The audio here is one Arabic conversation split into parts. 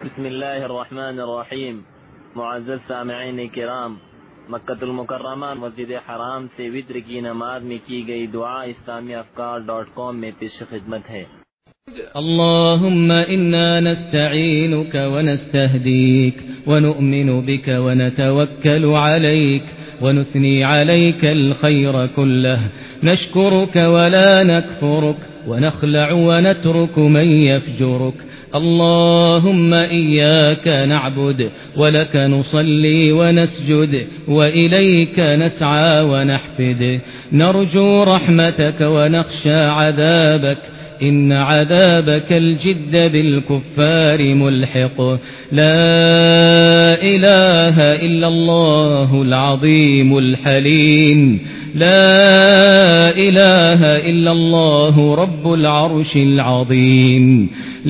بسم الله الرحمن الرحیم. معزز سامعین کرام، مکہ المکرمہ مسجد حرام سے وتر کی نماز میں کی گئی دعا اسلامی افکار.com میں پیش خدمت ہے۔ اللهم إنا نستعينك ونستهديك ونؤمن بك ونتوكل عليك ونثني عليك الخير كله، نشكرك ولا نكفرك، ونخلع ونترك من يفجرك. اللهم إياك نعبد ولك نصلي ونسجد وإليك نسعى ونحفد، نرجو رحمتك ونخشى عذابك، إن عذابك الجد بالكفار ملحق. لا إله إلا الله العظيم الحليم، لا إله إلا الله رب العرش العظيم،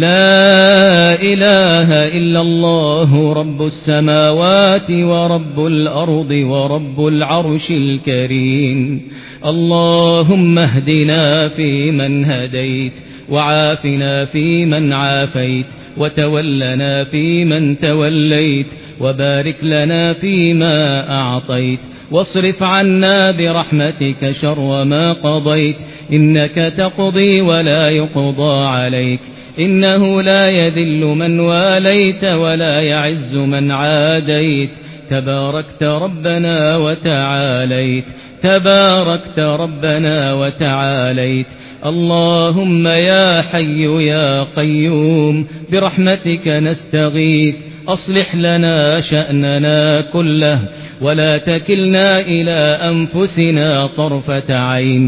لا إله إلا الله رب السماوات ورب الأرض ورب العرش الكريم. اللهم اهدنا فيمن هديت، وعافنا فيمن عافيت، وتولنا فيمن توليت، وبارك لنا فيما أعطيت، واصرف عنا برحمتك شر ما قضيت، إنك تقضي ولا يقضى عليك، إنه لا يذل من واليت ولا يعز من عاديت، تباركت ربنا وتعاليت، تباركت ربنا وتعاليت. اللهم يا حي يا قيوم برحمتك نستغيث، أصلح لنا شأننا كله ولا تكلنا إلى أنفسنا طرفة عين.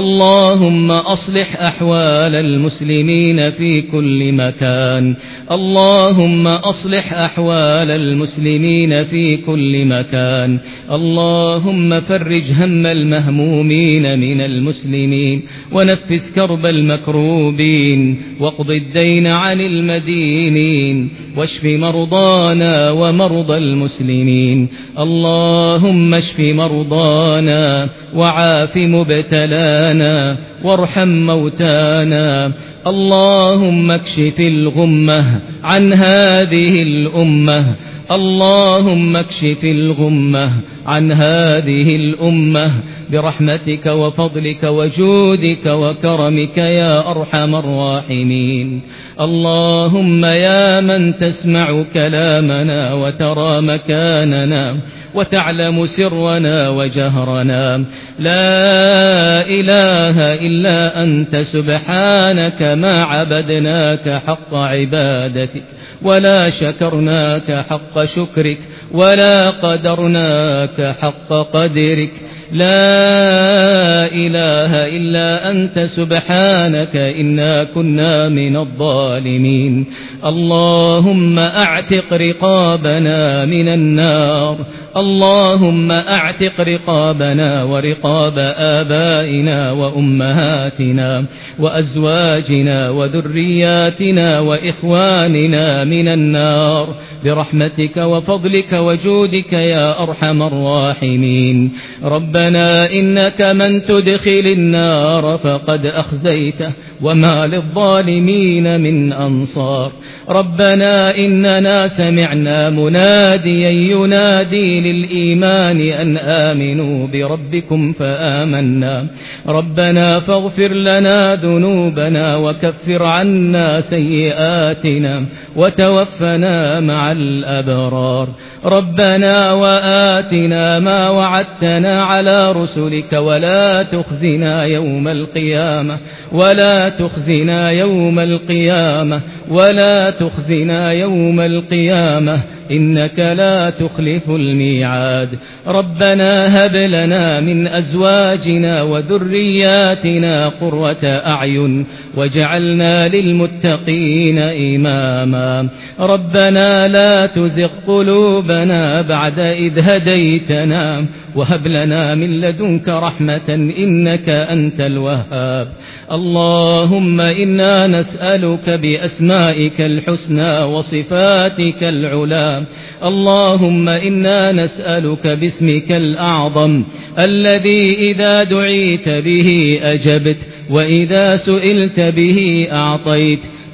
اللهم أصلح أحوال المسلمين في كل مكان، اللهم أصلح أحوال المسلمين في كل مكان. اللهم فرج هم المهمومين من المسلمين، ونفس كرب المكروبين، واقض الدين عن المدينين، واشف مرضانا ومرضى المسلمين. اللهم اشف مرضانا وعاف مبتلانا وارحم موتانا. اللهم اكشف الغمة عن هذه الأمة، اللهم اكشف الغمة عن هذه الأمة برحمتك وفضلك وجودك وكرمك يا أرحم الراحمين. اللهم يا من تسمع كلامنا وترى مكاننا وتعلم سرنا وجهرنا، لا إله إلا أنت سبحانك ما عبدناك حق عبادتك، ولا شكرناك حق شكرك، ولا قدرناك حق قدرك. لا إله إلا أنت سبحانك إنا كنا من الظالمين. اللهم أعتق رقابنا من النار، اللهم أعتق رقابنا ورقاب آبائنا وأمهاتنا وأزواجنا وذرياتنا وإخواننا من النار برحمتك وفضلك وجودك يا أرحم الراحمين. ربنا إنك من تدخل النار فقد أخزيته، وما للظالمين من أنصار. ربنا إننا سمعنا مناديا ينادي للإيمان أن آمنوا بربكم فآمنا. ربنا فاغفر لنا ذنوبنا وكفر عنا سيئاتنا وتوفنا مع الأبرار. ربنا وآتنا ما وعدتنا على رسلك ولا تخزنا يوم القيامة، ولا تخزنا يوم القيامة، ولا تخزنا يوم القيامة، إنك لا تخلف الميعاد. ربنا هب لنا من أزواجنا وذرياتنا قرة أعين واجعلنا للمتقين إماما. ربنا لا تزغ قلوبنا بعد إذ هديتنا، وهب لنا من لدنك رحمة إنك أنت الوهاب. اللهم إنا نسألك بأسمائك الحسنى وصفاتك العلى، اللهم إنا نسألك باسمك الأعظم الذي إذا دعيت به أجبت، وإذا سئلت به أعطيت.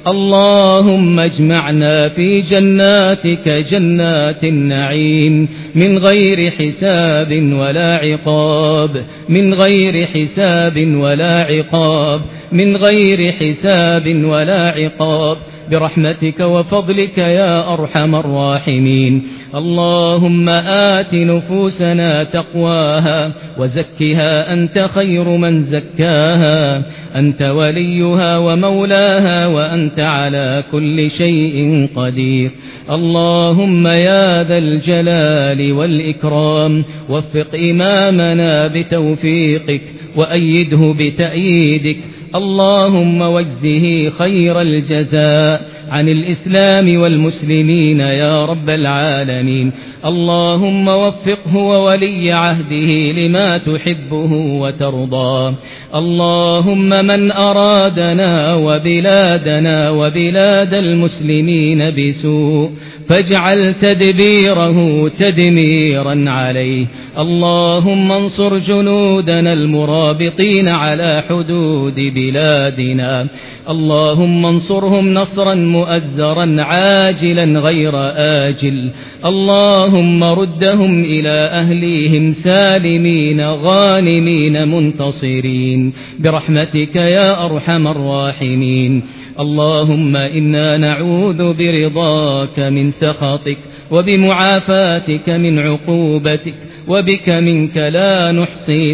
اللهم اجمعنا في جناتك جنات النعيم من غير حساب ولا عقاب، من غير حساب ولا عقاب، من غير حساب ولا عقاب، برحمتك وفضلك يا أرحم الراحمين. اللهم آت نفوسنا تقواها وزكها أنت خير من زكاها، أنت وليها ومولاها وأنت على كل شيء قدير. اللهم يا ذا الجلال والإكرام وفق إمامنا بتوفيقك وأيده بتأييدك، اللهم واجزه خير الجزاء عن الإسلام والمسلمين يا رب العالمين. اللهم وفقه وولي عهده لما تحبه وترضى. اللهم من أرادنا وبلادنا وبلاد المسلمين بسوء فاجعل تدبيره تدميرا عليه. اللهم انصر جنودنا المرابطين على حدود بلادنا، اللهم انصرهم نصرا مؤزرا عاجلا غير آجل. اللهم ردهم إلى أهليهم سالمين غانمين منتصرين برحمتك يا أرحم الراحمين. اللهم إنا نعوذ برضاك من سخطك وبمعافاتك من عقوبتك، وبك منك لا نحصي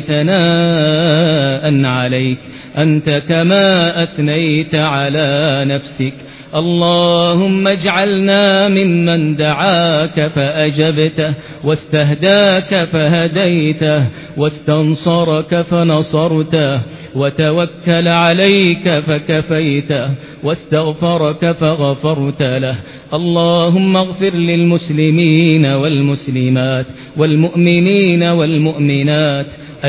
ثناء عليك أنت كما أثنيت على نفسك. اللهم اجعلنا ممن دعاك فأجبته، واستهداك فهديته، واستنصرك فنصرته، وتوكل عليك فكفيته، واستغفرك فغفرت له. اللهم اغفر للمسلمين والمسلمات والمؤمنين والمؤمنات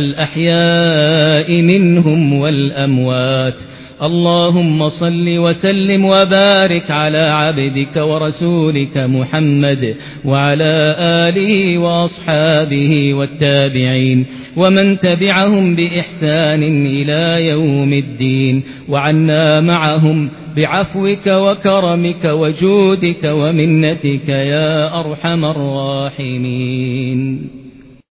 الأحياء منهم والأموات. اللهم صل وسلم وبارك على عبدك ورسولك محمد وعلى آله وأصحابه والتابعين ومن تبعهم بإحسان إلى يوم الدين، وعنا معهم بعفوك وكرمك وجودك ومنتك يا أرحم الراحمين.